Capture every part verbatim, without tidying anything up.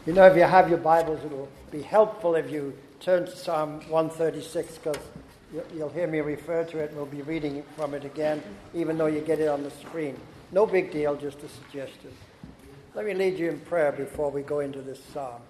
You know, if you have your Bibles, it will be helpful if you turn to Psalm one thirty-six, because you'll hear me refer to it and we'll be reading from it again, even though you get it on the screen. No big deal, just a suggestion. Let me lead you in prayer before we go into this psalm.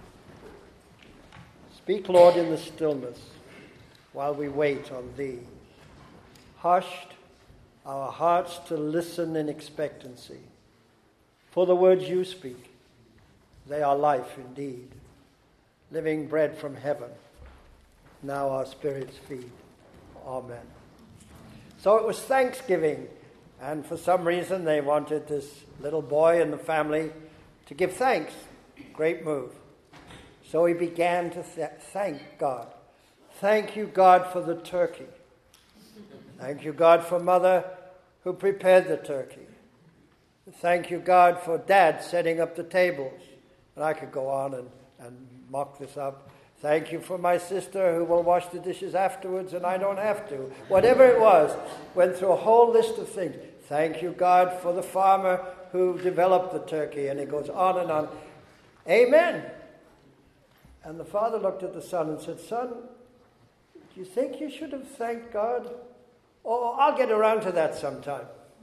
Speak, Lord, in the stillness while we wait on Thee. Hushed our hearts to listen in expectancy. For the words You speak, they are life indeed, living bread from heaven. Now our spirits feed. Amen. So it was Thanksgiving, and for some reason they wanted this little boy and the family to give thanks. Great move. So he began to th- thank God. Thank you, God, for the turkey. Thank you, God, for Mother who prepared the turkey. Thank you, God, for Dad setting up the tables. And I could go on and, and mock this up. Thank you for my sister who will wash the dishes afterwards and I don't have to. Whatever it was, went through a whole list of things. Thank you, God, for the farmer who developed the turkey. And it goes on and on. Amen. And the father looked at the son and said, Son, do you think you should have thanked God? Oh, I'll get around to that sometime.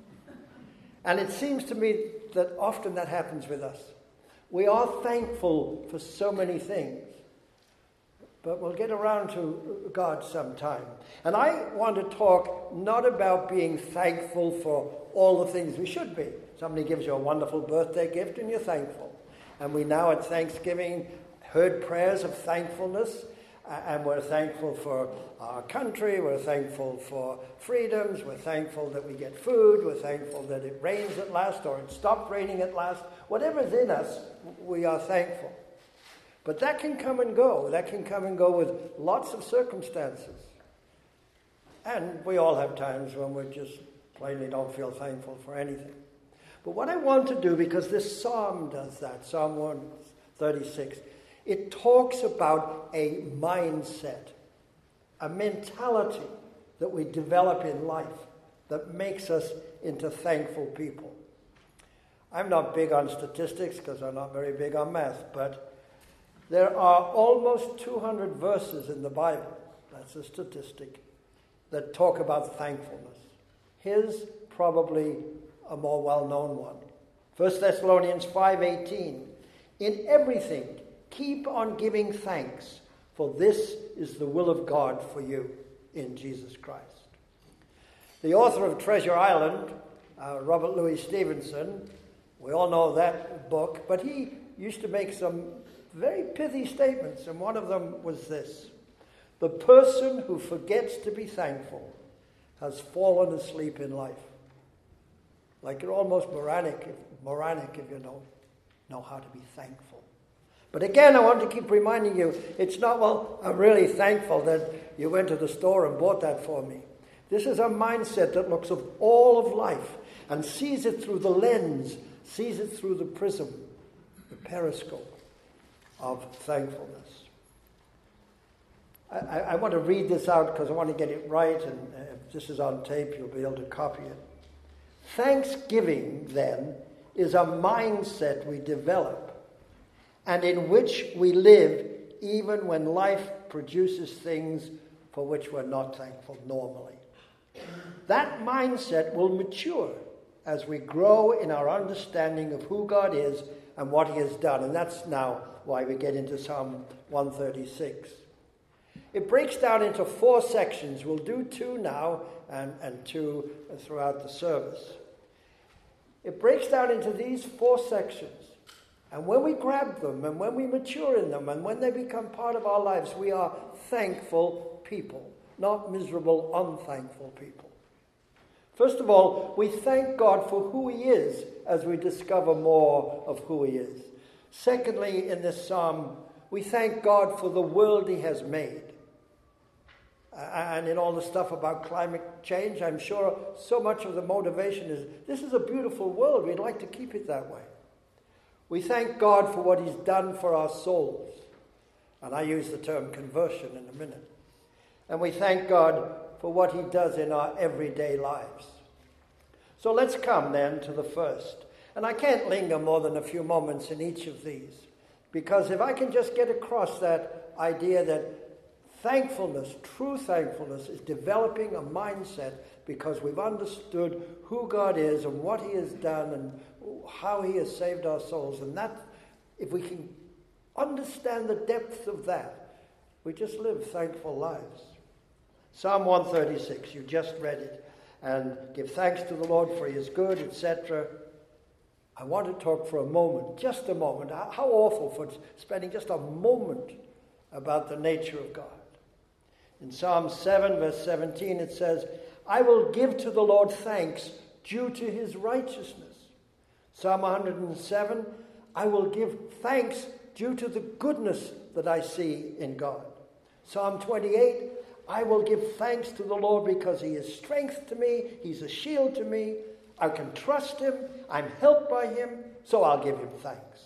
And it seems to me that often that happens with us. We are thankful for so many things, but we'll get around to God sometime. And I want to talk not about being thankful for all the things we should be. Somebody gives you a wonderful birthday gift and you're thankful. And we now at Thanksgiving heard prayers of thankfulness, and we're thankful for our country, we're thankful for freedoms, we're thankful that we get food, we're thankful that it rains at last or it stopped raining at last. Whatever's in us, we are thankful. But that can come and go. That can come and go with lots of circumstances. And we all have times when we just plainly don't feel thankful for anything. But what I want to do, because this psalm does that, Psalm one thirty-six, it talks about a mindset, a mentality that we develop in life that makes us into thankful people. I'm not big on statistics because I'm not very big on math, but there are almost two hundred verses in the Bible, that's a statistic, that talk about thankfulness. His probably a more well-known one. First Thessalonians five eighteen, in everything keep on giving thanks, for this is the will of God for you in Jesus Christ. The author of Treasure Island, uh, Robert Louis Stevenson, we all know that book, but he used to make some very pithy statements, and one of them was this: the person who forgets to be thankful has fallen asleep in life. Like you're almost moronic, moronic if you don't know how to be thankful. But again, I want to keep reminding you, it's not, well, I'm really thankful that you went to the store and bought that for me. This is a mindset that looks at all of life and sees it through the lens, sees it through the prism, the periscope of thankfulness. I, I, I want to read this out because I want to get it right, and if this is on tape, you'll be able to copy it. Thanksgiving, then, is a mindset we develop and in which we live even when life produces things for which we're not thankful normally. That mindset will mature as we grow in our understanding of who God is and what He has done. And that's now why we get into Psalm one thirty-six. It breaks down into four sections. We'll do two now and, and two throughout the service. It breaks down into these four sections. And when we grab them, and when we mature in them, and when they become part of our lives, we are thankful people, not miserable, unthankful people. First of all, we thank God for who He is as we discover more of who He is. Secondly, in this psalm, we thank God for the world He has made. And in all the stuff about climate change, I'm sure so much of the motivation is, this is a beautiful world, we'd like to keep it that way. We thank God for what He's done for our souls. And I use the term conversion in a minute. And we thank God for what He does in our everyday lives. So let's come then to the first. And I can't linger more than a few moments in each of these, Because if I can just get across that idea that thankfulness, true thankfulness, is developing a mindset because we've understood who God is and what he has done and how he has saved our souls. And that, if we can understand the depth of that, we just live thankful lives. Psalm one thirty-six, you just read it. And give thanks to the Lord for he is good, et cetera. I want to talk for a moment, just a moment. How awful for spending just a moment about the nature of God. In Psalm seven, verse seventeen, it says, I will give to the Lord thanks due to his righteousness. Psalm one hundred seven, I will give thanks due to the goodness that I see in God. Psalm twenty-eight, I will give thanks to the Lord because he is strength to me, he's a shield to me, I can trust him, I'm helped by him, so I'll give him thanks.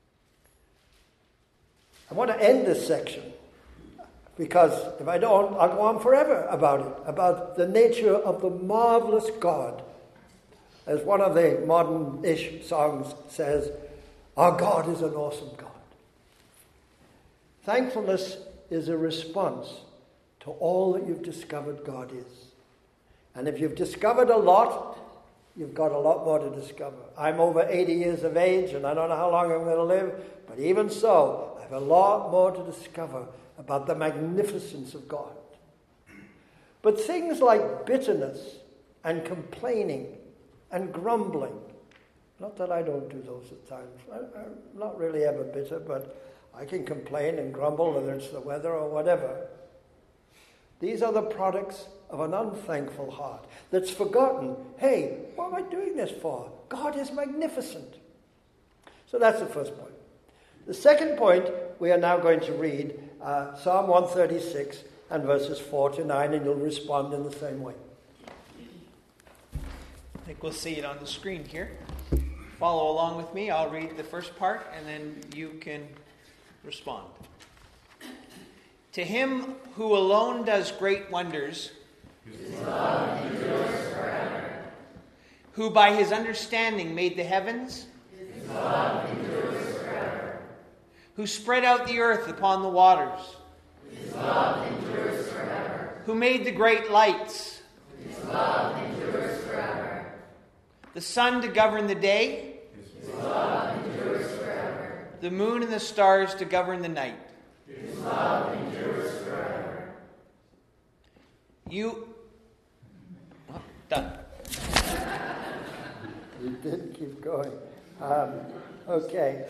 I want to end this section because if I don't, I'll go on forever about it, about the nature of the marvelous God. As one of the modern-ish songs says, our God is an awesome God. Thankfulness is a response to all that you've discovered God is. And if you've discovered a lot, you've got a lot more to discover. I'm over eighty years of age, and I don't know how long I'm going to live, but even so, I have a lot more to discover about the magnificence of God. But things like bitterness and complaining and grumbling, not that I don't do those at times. I, I'm not really ever bitter, but I can complain and grumble, whether it's the weather or whatever. These are the products of an unthankful heart that's forgotten, hey, what am I doing this for? God is magnificent. So that's the first point. The second point, we are now going to read uh, Psalm one thirty-six and verses four to nine, and you'll respond in the same way. I think we'll see it on the screen here. Follow along with me. I'll read the first part, and then you can respond. To him who alone does great wonders, his love endures forever. Who by his understanding made the heavens, his love endures forever. Who spread out the earth upon the waters, his love endures forever. Who made the great lights, his love endures forever. The sun to govern the day, his love endures forever. The moon and the stars to govern the night, his love endures forever. You... Oh, done. You did keep going. Um, okay.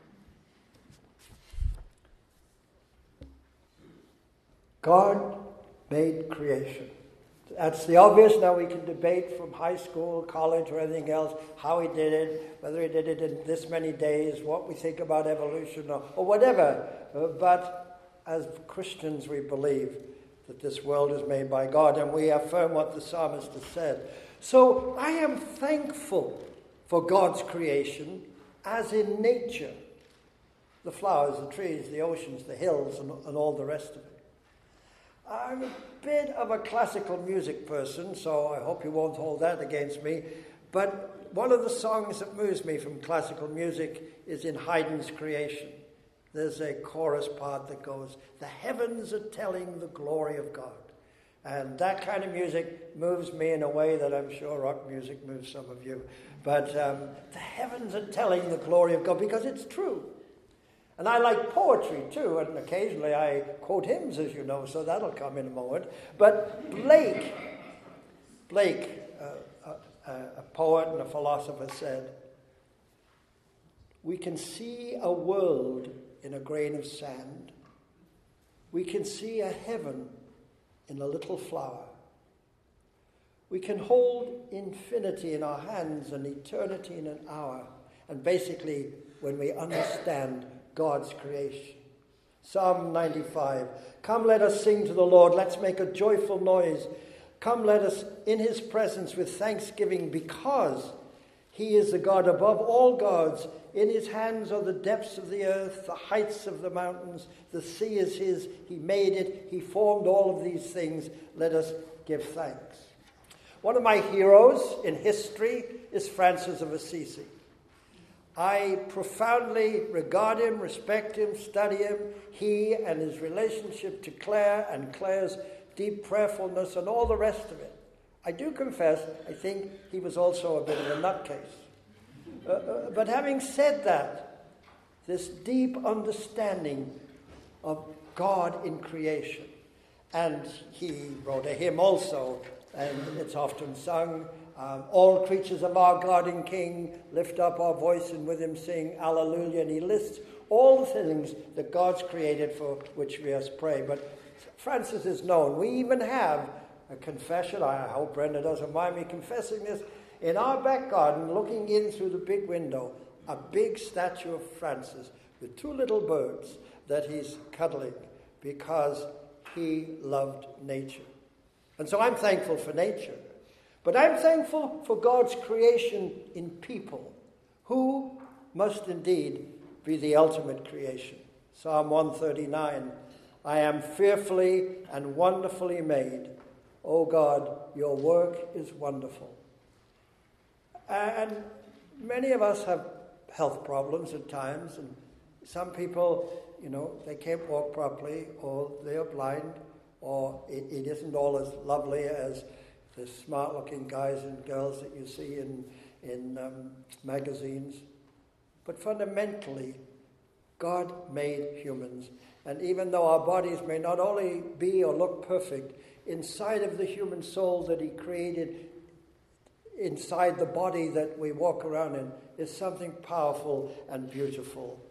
God made creation. That's the obvious. Now we can debate from high school, college, or anything else, how he did it, whether he did it in this many days, what we think about evolution, or, or whatever. Uh, but as Christians, we believe that this world is made by God, and we affirm what the psalmist has said. So I am thankful for God's creation, as in nature. The flowers, the trees, the oceans, the hills, and, and all the rest of it. I'm a bit of a classical music person, so I hope you won't hold that against me. But one of the songs that moves me from classical music is in Haydn's Creation. There's a chorus part that goes, the heavens are telling the glory of God. And that kind of music moves me in a way that I'm sure rock music moves some of you. But um, the heavens are telling the glory of God because it's true. And I like poetry too, and occasionally I quote hymns, as you know, so that'll come in a moment. But Blake, Blake, uh, a, a poet and a philosopher, said, we can see a world in a grain of sand. We can see a heaven in a little flower. We can hold infinity in our hands and eternity in an hour. And basically, when we understand God's creation. Psalm ninety-five. Come, let us sing to the Lord. Let's make a joyful noise. Come, let us in his presence with thanksgiving, because he is the God above all gods. In his hands are the depths of the earth, the heights of the mountains. The sea is his. He made it. He formed all of these things. Let us give thanks. One of my heroes in history is Francis of Assisi. I profoundly regard him, respect him, study him, he and his relationship to Claire and Claire's deep prayerfulness and all the rest of it. I do confess, I think he was also a bit of a nutcase. Uh, uh, but having said that, this deep understanding of God in creation, and he wrote a hymn also, and it's often sung, um, all creatures of our God and King, lift up our voice and with him sing, Alleluia, and he lists all the things that God's created for which we must pray. But Francis is known. We even have a confession, I hope Brenda doesn't mind me confessing this, in our back garden, looking in through the big window, a big statue of Francis with two little birds that he's cuddling because he loved nature. And so I'm thankful for nature. But I'm thankful for God's creation in people, who must indeed be the ultimate creation. Psalm one thirty-nine, I am fearfully and wonderfully made. O God, your work is wonderful. And many of us have health problems at times, and some people, you know, they can't walk properly, or they are blind, or it, it isn't all as lovely as the smart-looking guys and girls that you see in, in um, magazines. But fundamentally, God made humans. And even though our bodies may not only be or look perfect, inside of the human soul that he created, inside the body that we walk around in, is something powerful and beautiful.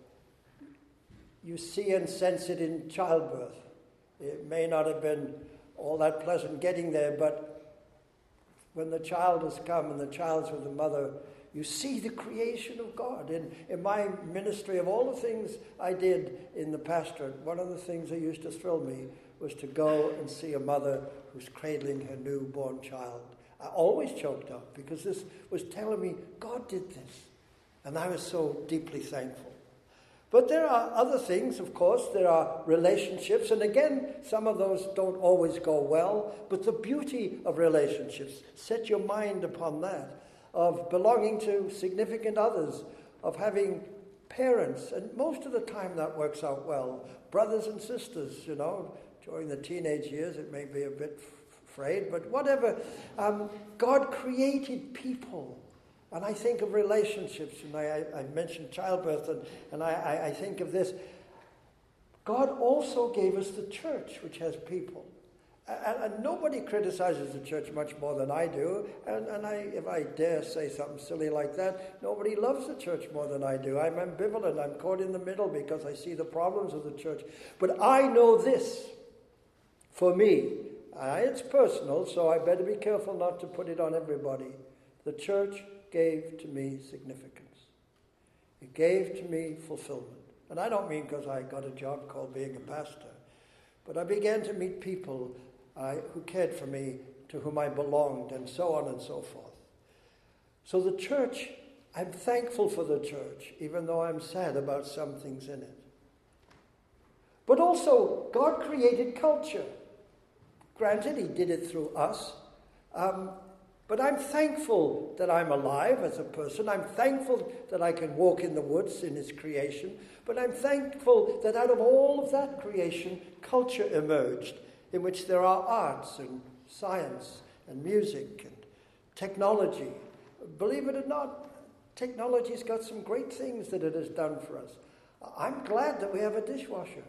You see and sense it in childbirth. It may not have been all that pleasant getting there, but when the child has come and the child's with the mother, you see the creation of God. In, in my ministry, of all the things I did in the pastorate, one of the things that used to thrill me was to go and see a mother who's cradling her newborn child. I always choked up because this was telling me God did this. And I was so deeply thankful. But there are other things, of course. There are relationships. And again, some of those don't always go well. But the beauty of relationships, set your mind upon that, of belonging to significant others, of having parents. And most of the time that works out well. Brothers and sisters, you know, during the teenage years it may be a bit f- frayed, but whatever. Um, God created people. And I think of relationships, and I, I mentioned childbirth, and, and I, I think of this. God also gave us the church, which has people. And, and nobody criticizes the church much more than I do. And, and I, if I dare say something silly like that, nobody loves the church more than I do. I'm ambivalent. I'm caught in the middle because I see the problems of the church. But I know this, for me, uh, it's personal, so I better be careful not to put it on everybody. The church gave to me significance. It gave to me fulfillment. And I don't mean because I got a job called being a pastor, but I began to meet people uh, who cared for me, to whom I belonged, and so on and so forth. So the church, I'm thankful for the church, even though I'm sad about some things in it. But also, God created culture. Granted, he did it through us. Um, But I'm thankful that I'm alive as a person. I'm thankful that I can walk in the woods in his creation. But I'm thankful that out of all of that creation, culture emerged, in which there are arts and science and music and technology. Believe it or not, technology's got some great things that it has done for us. I'm glad that we have a dishwasher.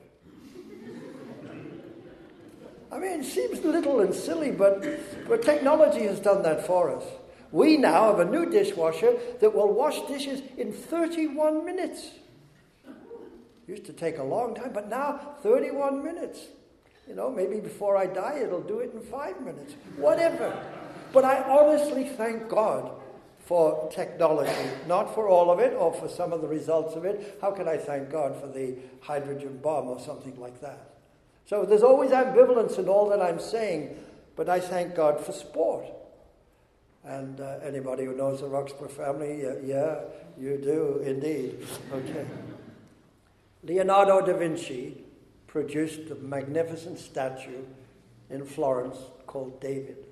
I mean, it seems little and silly, but, but technology has done that for us. We now have a new dishwasher that will wash dishes in thirty-one minutes. Used to take a long time, but now thirty-one minutes. You know, maybe before I die, it'll do it in five minutes. Whatever. But I honestly thank God for technology, not for all of it or for some of the results of it. How can I thank God for the hydrogen bomb or something like that? So there's always ambivalence in all that I'm saying, but I thank God for sport. And uh, anybody who knows the Roxburgh family, uh, yeah, you do indeed. Okay. Leonardo da Vinci produced a magnificent statue in Florence called David.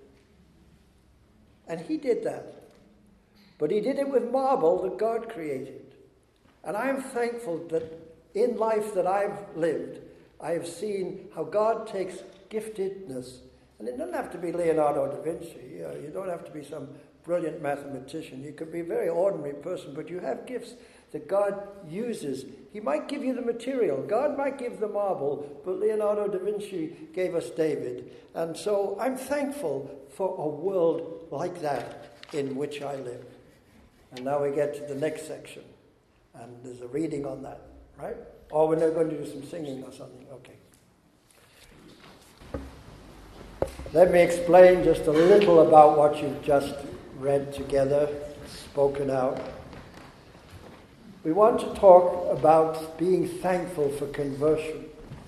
And he did that. But he did it with marble that God created. And I'm thankful that in life that I've lived, I have seen how God takes giftedness, and it doesn't have to be Leonardo da Vinci. You know, you don't have to be some brilliant mathematician. You could be a very ordinary person, but you have gifts that God uses. He might give you the material. God might give the marble, but Leonardo da Vinci gave us David. And so I'm thankful for a world like that in which I live. And now we get to the next section. And there's a reading on that, right? Or we're not going to do some singing or something. Okay. Let me explain just a little about what you've just read together, spoken out. We want to talk about being thankful for conversion.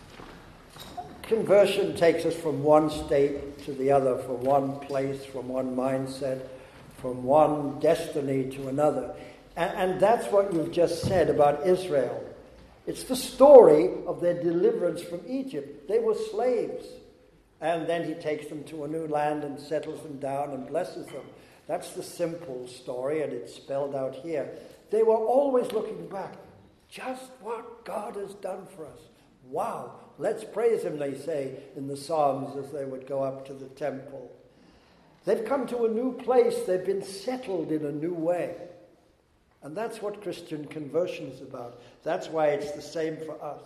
Conversion takes us from one state to the other, from one place, from one mindset, from one destiny to another. And, and that's what you've just said about Israel. It's the story of their deliverance from Egypt. They were slaves. And then he takes them to a new land and settles them down and blesses them. That's the simple story, and it's spelled out here. They were always looking back. Just what God has done for us. Wow, let's praise him, they say in the Psalms as they would go up to the temple. They've come to a new place. They've been settled in a new way. And that's what Christian conversion is about. That's why it's the same for us.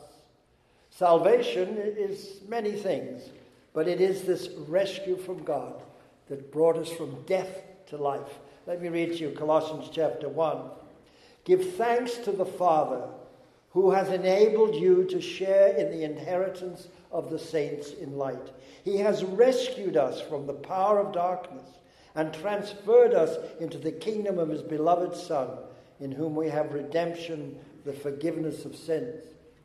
Salvation is many things, but it is this rescue from God that brought us from death to life. Let me read to you Colossians chapter one. Give thanks to the Father who has enabled you to share in the inheritance of the saints in light. He has rescued us from the power of darkness and transferred us into the kingdom of his beloved Son, in whom we have redemption, the forgiveness of sins.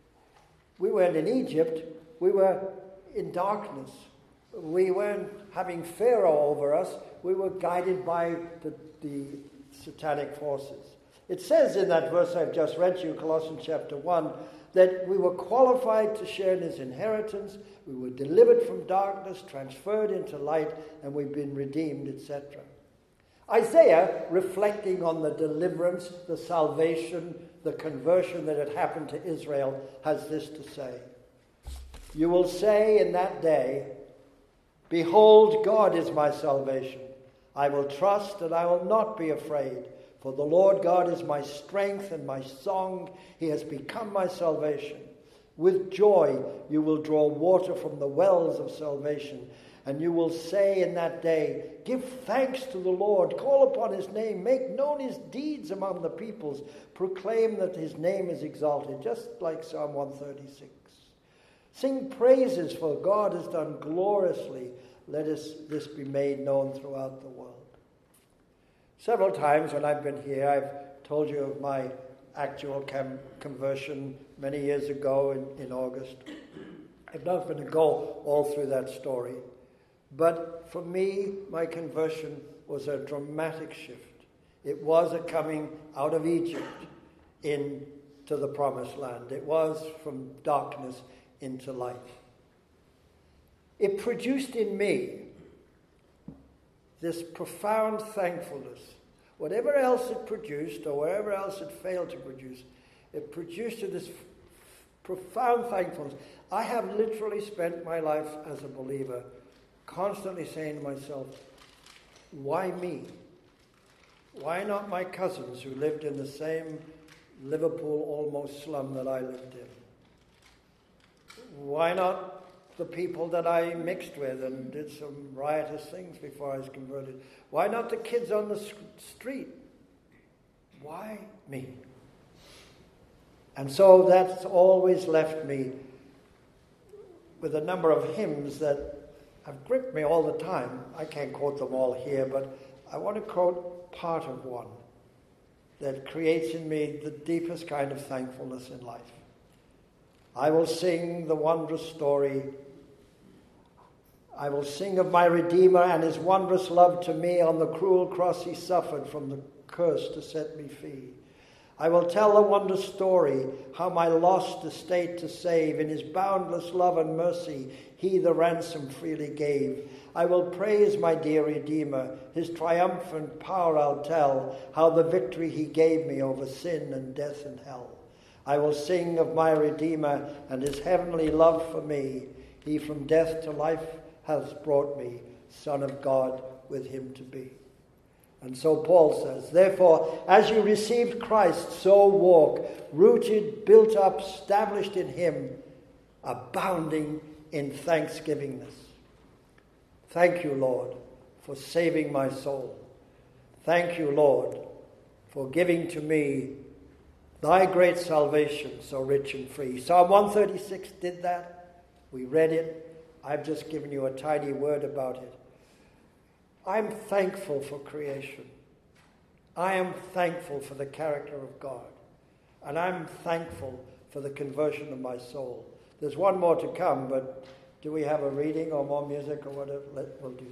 We weren't in Egypt. We were in darkness. We weren't having Pharaoh over us. We were guided by the, the satanic forces. It says in that verse I've just read to you, Colossians chapter one, that we were qualified to share in his inheritance, we were delivered from darkness, transferred into light, and we've been redeemed, et cetera. Isaiah, reflecting on the deliverance, the salvation, the conversion that had happened to Israel, has this to say. You will say in that day, behold, God is my salvation. I will trust and I will not be afraid. For the Lord God is my strength and my song. He has become my salvation. With joy you will draw water from the wells of salvation. And you will say in that day, give thanks to the Lord. Call upon his name. Make known his deeds among the peoples. Proclaim that his name is exalted. Just like Psalm one thirty-six. Sing praises, for God has done gloriously. Let us, this be made known throughout the world. Several times when I've been here, I've told you of my actual cam- conversion many years ago in, in August. I'm not going to go all through that story. But for me, my conversion was a dramatic shift. It was a coming out of Egypt into the promised land. It was from darkness into light. It produced in me this profound thankfulness. Whatever else it produced, or wherever else it failed to produce, it produced this f- profound thankfulness. I have literally spent my life as a believer constantly saying to myself, why me? Why not my cousins who lived in the same Liverpool almost slum that I lived in? Why not the people that I mixed with and did some riotous things before I was converted? Why not the kids on the street? Why me? And so that's always left me with a number of hymns that have gripped me all the time. I can't quote them all here, but I want to quote part of one that creates in me the deepest kind of thankfulness in life. I will sing the wondrous story. I will sing of my Redeemer and his wondrous love to me. On the cruel cross he suffered from the curse to set me free. I will tell the wondrous story, how my lost estate to save. In his boundless love and mercy, he the ransom freely gave. I will praise my dear Redeemer, his triumphant power I'll tell, how the victory he gave me over sin and death and hell. I will sing of my Redeemer and his heavenly love for me. He from death to life has brought me, Son of God with him to be. And so Paul says, therefore, as you received Christ, so walk, rooted, built up, established in him, abounding in thanksgivingness. Thank you, Lord, for saving my soul. Thank you, Lord, for giving to me thy great salvation, so rich and free. Psalm one thirty-six did that. We read it. I've just given you a tiny word about it. I'm thankful for creation. I am thankful for the character of God. And I'm thankful for the conversion of my soul. There's one more to come, but do we have a reading or more music or whatever? Let, we'll do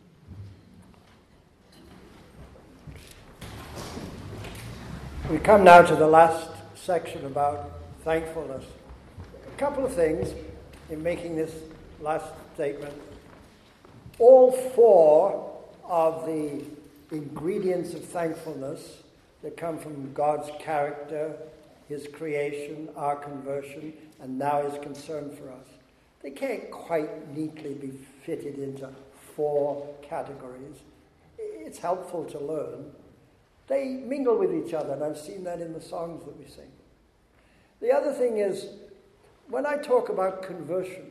that. We come now to the last section about thankfulness. A couple of things in making this last statement. All four of the ingredients of thankfulness that come from God's character, his creation, our conversion, and now his concern for us. They can't quite neatly be fitted into four categories. It's helpful to learn. They mingle with each other, and I've seen that in the songs that we sing. The other thing is, when I talk about conversion,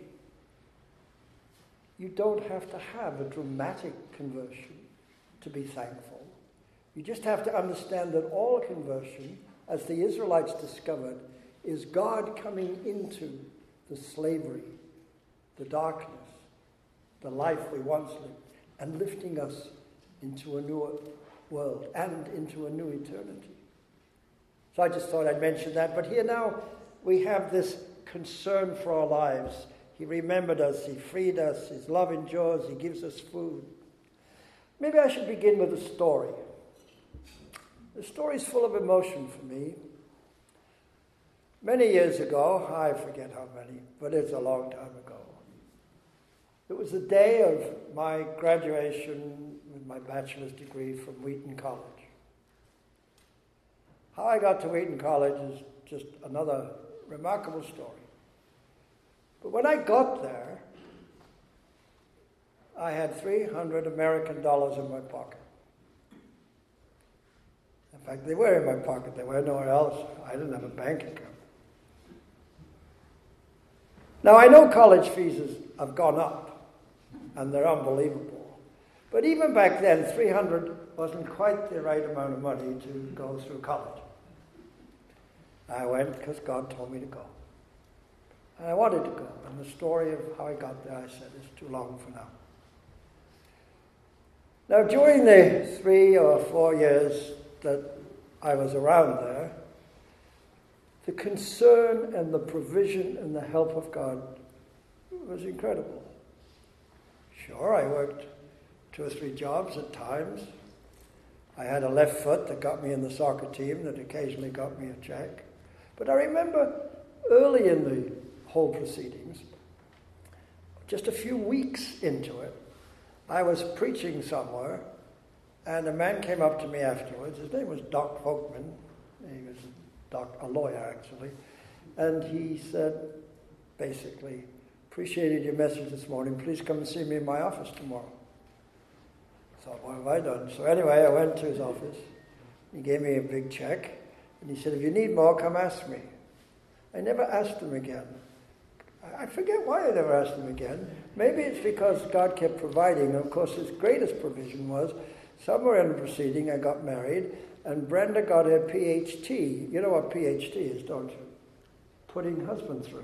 you don't have to have a dramatic conversion to be thankful. You just have to understand that all conversion, as the Israelites discovered, is God coming into the slavery, the darkness, the life we once lived, and lifting us into a new world and into a new eternity. So I just thought I'd mention that. But here now we have this concern for our lives. He remembered us, he freed us, his love endures, he gives us food. Maybe I should begin with a story. The story is full of emotion for me. Many years ago, I forget how many, but it's a long time ago. It was the day of my graduation with my bachelor's degree from Wheaton College. How I got to Wheaton College is just another remarkable story. But when I got there, I had three hundred American dollars in my pocket. In fact, they were in my pocket. They were nowhere else. I didn't have a bank account. Now, I know college fees have gone up, and they're unbelievable. But even back then, three hundred wasn't quite the right amount of money to go through college. I went because God told me to go. And I wanted to go. And the story of how I got there, I said, is too long for now. Now, during the three or four years that I was around there, the concern and the provision and the help of God was incredible. Sure, I worked two or three jobs at times. I had a left foot that got me in the soccer team that occasionally got me a check. But I remember early in the whole proceedings, just a few weeks into it, I was preaching somewhere, and a man came up to me afterwards. His name was Doc Folkman. He was a, doc, a lawyer, actually. And he said, basically, appreciated your message this morning. Please come and see me in my office tomorrow. I thought, what have I done? So anyway, I went to his office. He gave me a big check. And he said, if you need more, come ask me. I never asked him again. I forget why I never asked him again. Maybe it's because God kept providing. And of course, his greatest provision was, somewhere in the proceeding, I got married, and Brenda got her P H T. You know what P H T is, don't you? Putting husband through.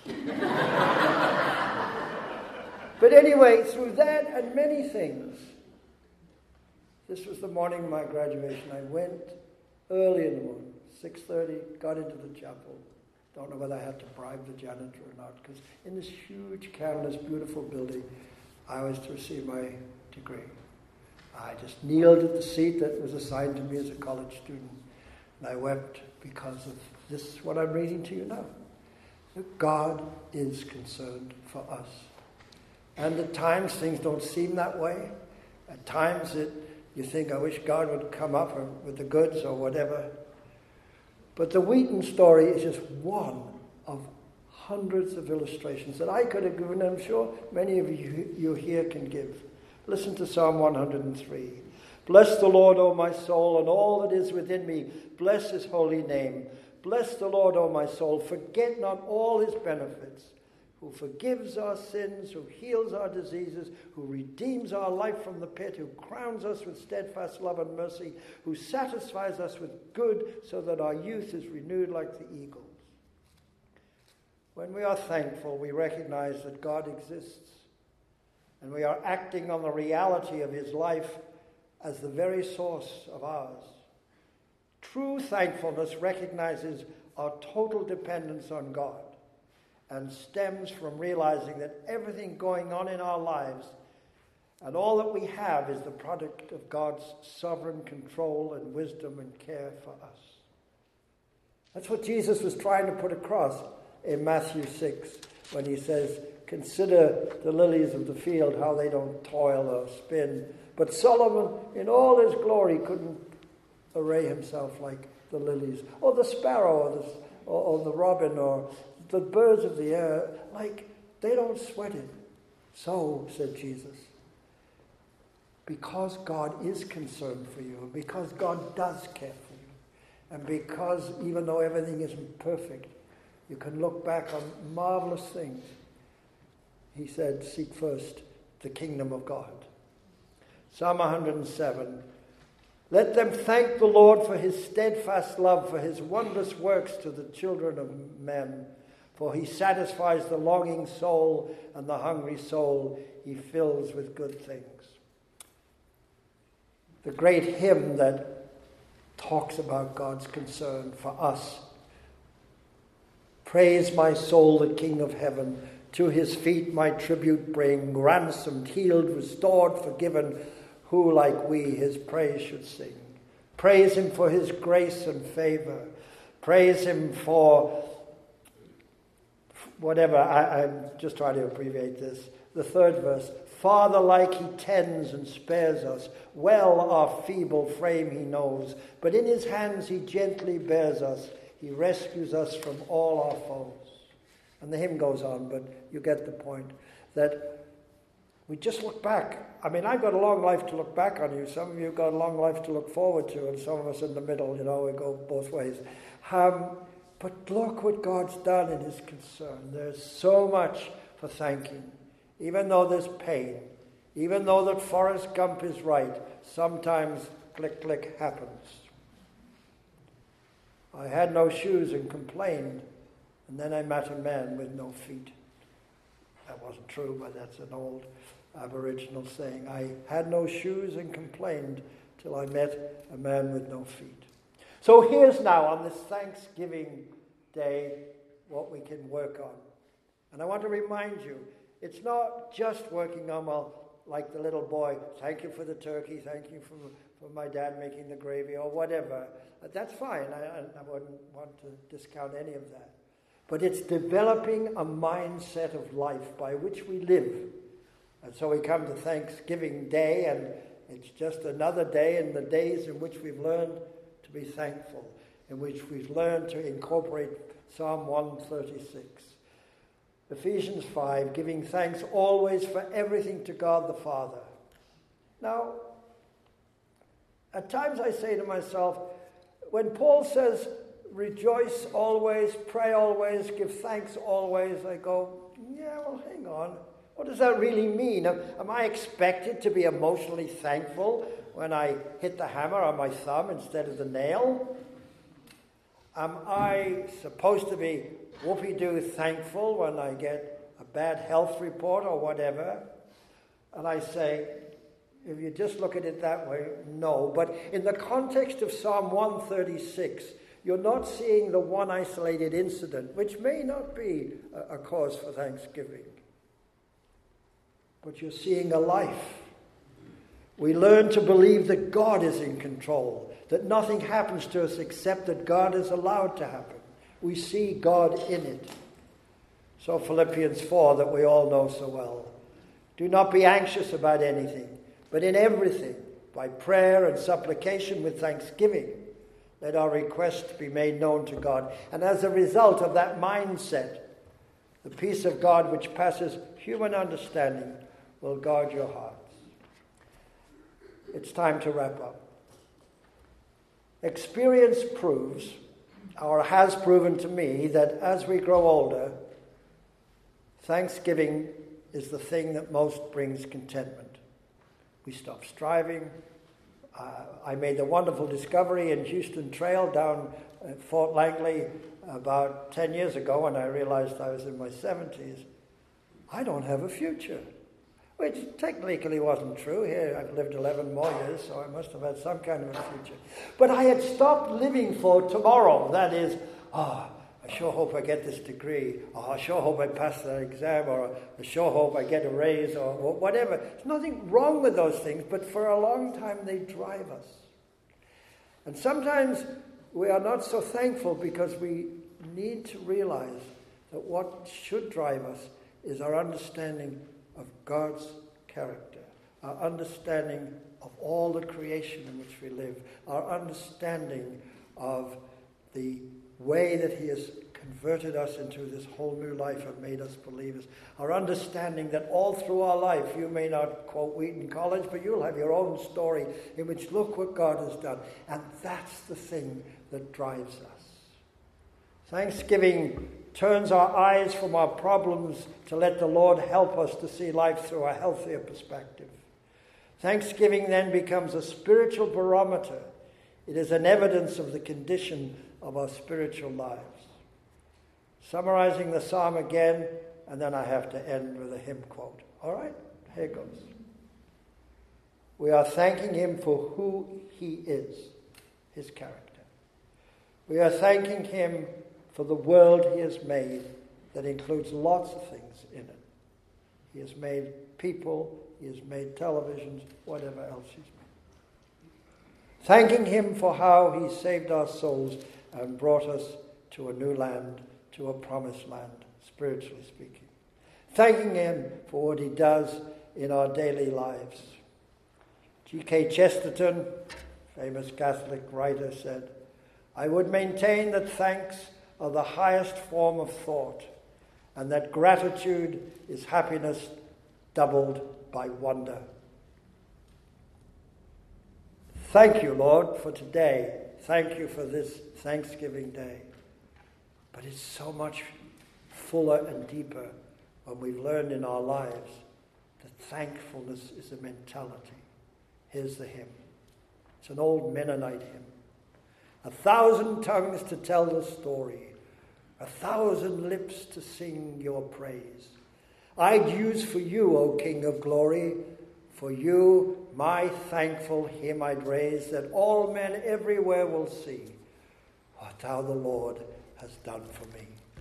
But anyway, through that and many things, this was the morning of my graduation. I went early in the morning, six thirty, got into the chapel. Don't know whether I had to bribe the janitor or not, because in this huge canvas, beautiful building, I was to receive my degree. I just kneeled at the seat that was assigned to me as a college student, and I wept because of this, what I'm reading to you now. God is concerned for us. And at times things don't seem that way. At times it, you think, I wish God would come up or, with the goods or whatever. But the Wheaton story is just one of hundreds of illustrations that I could have given, and I'm sure many of you, you here can give. Listen to Psalm one hundred three. Bless the Lord, O my soul, and all that is within me. Bless his holy name. Bless the Lord, O my soul. Forget not all his benefits, who forgives our sins, who heals our diseases, who redeems our life from the pit, who crowns us with steadfast love and mercy, who satisfies us with good so that our youth is renewed like the eagles. When we are thankful, we recognize that God exists, and we are acting on the reality of his life as the very source of ours. True thankfulness recognizes our total dependence on God and stems from realizing that everything going on in our lives and all that we have is the product of God's sovereign control and wisdom and care for us. That's what Jesus was trying to put across in Matthew six when he says, consider the lilies of the field, how they don't toil or spin. But Solomon, in all his glory, couldn't array himself like the lilies, or the sparrow, or the, or, or the robin, or the birds of the air. Like, they don't sweat it. So, said Jesus, because God is concerned for you, because God does care for you, and because even though everything isn't perfect, you can look back on marvelous things. He said, seek first the kingdom of God. Psalm one hundred seven. Let them thank the Lord for his steadfast love, for his wondrous works to the children of men. For he satisfies the longing soul, and the hungry soul he fills with good things. The great hymn that talks about God's concern for us. Praise my soul, the King of heaven. To his feet my tribute bring. Ransomed, healed, restored, forgiven. Who like we his praise should sing. Praise him for his grace and favor. Praise him for whatever. I, I'm just trying to abbreviate this. The third verse. Father like he tends and spares us. Well our feeble frame he knows. But in his hands he gently bears us. He rescues us from all our foes. And the hymn goes on, but you get the point. That we just look back. I mean, I've got a long life to look back on you. Some of you have got a long life to look forward to, and some of us in the middle, you know, we go both ways. Um, but look what God's done in his concern. There's so much for thanking. Even though there's pain, even though that Forrest Gump is right, sometimes click, click happens. I had no shoes and complained, and then I met a man with no feet. That wasn't true, but that's an old Aboriginal saying. I had no shoes and complained till I met a man with no feet. So here's now on this Thanksgiving Day what we can work on. And I want to remind you, it's not just working on, well, like the little boy, thank you for the turkey, thank you for, for my dad making the gravy or whatever. That's fine. I, I wouldn't want to discount any of that. But it's developing a mindset of life by which we live. And so we come to Thanksgiving Day, and it's just another day in the days in which we've learned to be thankful, in which we've learned to incorporate Psalm one thirty-six. Ephesians five, giving thanks always for everything to God the Father. Now, at times I say to myself, when Paul says, rejoice always, pray always, give thanks always, I go, yeah, well, hang on. What does that really mean? Am, am I expected to be emotionally thankful when I hit the hammer on my thumb instead of the nail? Am I supposed to be whoopee-doo thankful when I get a bad health report or whatever? And I say, if you just look at it that way, no. But in the context of Psalm one thirty-six, you're not seeing the one isolated incident, which may not be a, a cause for thanksgiving. But you're seeing a life We learn to believe that God is in control, that nothing happens to us except that God is allowed to happen. We see God in it. So Philippians four, that we all know so well. Do not be anxious about anything, but in everything, by prayer and supplication with thanksgiving, let our requests be made known to God. And as a result of that mindset, the peace of God, which passes human understanding, will guard your hearts. It's time to wrap up. Experience proves, or has proven to me, that as we grow older, thanksgiving is the thing that most brings contentment. We stop striving. Uh, I made the wonderful discovery in Houston Trail down at Fort Langley about ten years ago when I realized I was in my seventies. I don't have a future, which technically wasn't true. Here I've lived eleven more years, so I must have had some kind of a future. But I had stopped living for tomorrow. That is, ah, oh, I sure hope I get this degree, or I sure hope I pass that exam, or I sure hope I get a raise, or whatever. There's nothing wrong with those things, but for a long time they drive us. And sometimes we are not so thankful because we need to realize that what should drive us is our understanding of God's character, our understanding of all the creation in which we live, our understanding of the way that he has converted us into this whole new life and made us believers. Our understanding that all through our life, you may not quote Wheaton College, but you'll have your own story in which look what God has done. And that's the thing that drives us. Thanksgiving turns our eyes from our problems to let the Lord help us to see life through a healthier perspective. Thanksgiving then becomes a spiritual barometer. It is an evidence of the condition of our spiritual lives. Summarizing the psalm again, and then I have to end with a hymn quote. All right, here goes. We are thanking him for who he is, his character. We are thanking him for the world he has made that includes lots of things in it. He has made people, he has made televisions, whatever else he's made. Thanking him for how he saved our souls and brought us to a new land, to a promised land, spiritually speaking. Thanking him for what he does in our daily lives. G K Chesterton, famous Catholic writer, said, I would maintain that thanks are the highest form of thought, and that gratitude is happiness doubled by wonder. Thank you, Lord, for today. Thank you for this Thanksgiving Day. But it's so much fuller and deeper when we've learned in our lives that thankfulness is a mentality. Here's the hymn. It's an old Mennonite hymn. A thousand tongues to tell the story, a thousand lips to sing your praise. I'd use for you, O King of glory, for you my thankful hymn I'd raise, that all men everywhere will see what thou the Lord has done for me.